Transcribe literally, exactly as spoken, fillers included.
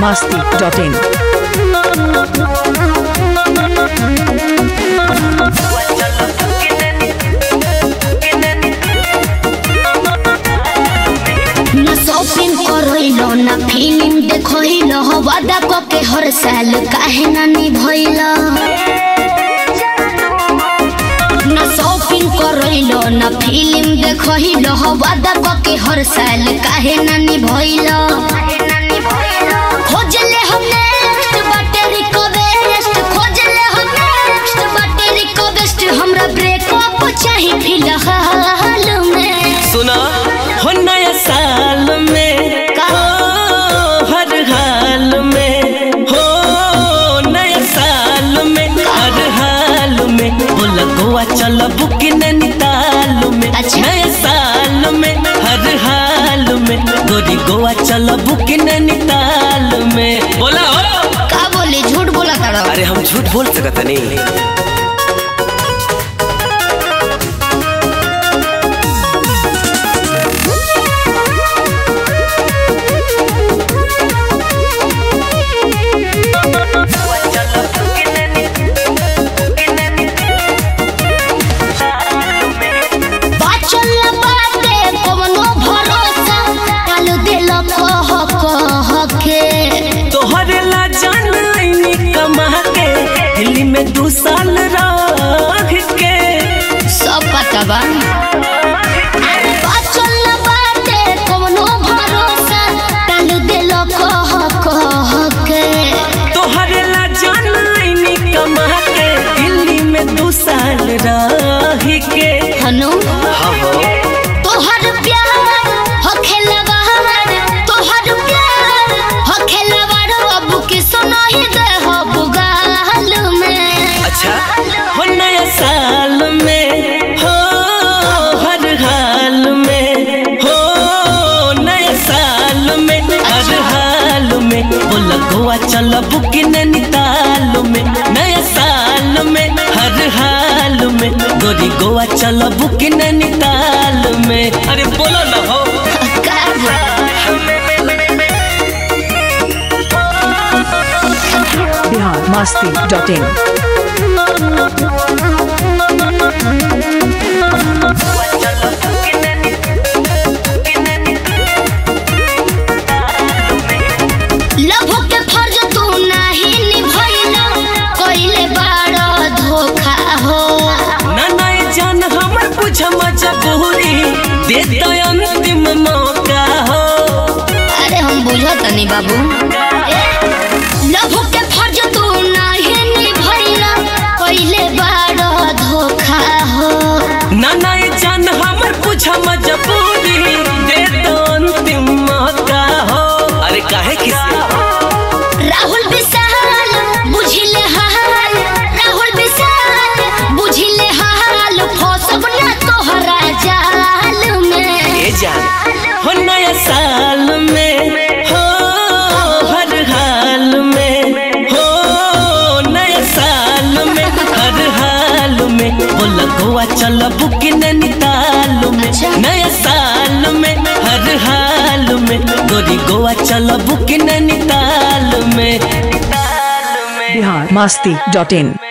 masti dot in. Shopping करोइलो ना film देखोइलो वादा को के हर साल काहे ना निभइलो ना शॉपिंग करोइलो ना फिल्म देखोइलो वादा को के हर साल काहे ना निभइलो खोजले हम नेक्स्ट बैटरी को बेस्ट खोजले हम नेक्स्ट बैटरी को बेस्ट हमरा ब्रेकअप चाहिए फिलहाल में सुना हो नया साल में हो हर हाल में हो नया साल में हर हाल में बोला गोवा चलो बुकी नैनीताल में अच्छा। नया साल में हर हाल में गोरी गोवा चलो बुकी नैनीताल में बोला हो का बोले झूठ बोला तारा अरे हम झूठ बोल सकत नहीं में दो साल रह के सब पता बा बाचल बाटे कोनो भरोसा टाल देलो कह कह के तोहरे ला जाननी कमा के दिल्ली में दो साल रह के हनु तोहर प्यार हो खेलवार तोहर प्यार हो खेलवार अब के सुनाई दे हो बुगाल में अच्छा हो नया साल में हो हर हाल में हो नया साल में हर हाल में बोला गोवा चलो बुकी नैनीताल में नया साल में हर हाल में गोरी गोवा चलो बुकी नैनीताल में अरे बोलो ना हो Bihar masti dot in. लभो के फर्ज तू नाही निभइला कइले बाड़ा धोखा हो ना नहीं जान हमर बुझ मजबूरी दे दो अंतिम मौका हो अरे हम बुझत नहीं बाबू लभो के फर्ज तू नाही निभइला कइले बाड़ा धोखा हो ना नहीं जान हमर बुझ मजबूरी दे दो अंतिम मौका हो अरे काहे किसी राहुल विशाल बुझिले हाल राहुल विशाल बुझिले हाल फसब ना तोहरा जाल में ये जान हो नया साल में हो हर हाल में हो नया साल में हर हाल में बोला गोवा चलो बुकी नैनीताल में अच्छा। नया साल में हर हाल में गोरी गोवा चलो बुकी नैनीताल में Bihar masti dot in.